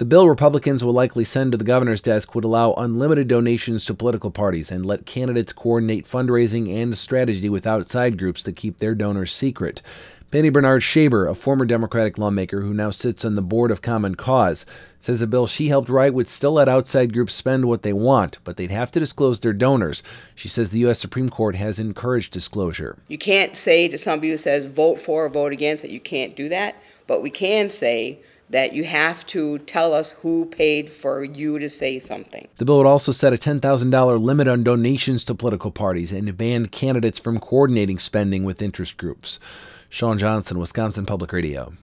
The bill Republicans will likely send to the governor's desk would allow unlimited donations to political parties and let candidates coordinate fundraising and strategy with outside groups to keep their donors secret. Penny Bernard-Shaber, a former Democratic lawmaker who now sits on the board of Common Cause, says a bill she helped write would still let outside groups spend what they want, but they'd have to disclose their donors. She says the U.S. Supreme Court has encouraged disclosure. You can't say to somebody who says vote for or vote against that you can't do that, but we can say that you have to tell us who paid for you to say something. The bill would also set a $10,000 limit on donations to political parties and ban candidates from coordinating spending with interest groups. Sean Johnson, Wisconsin Public Radio.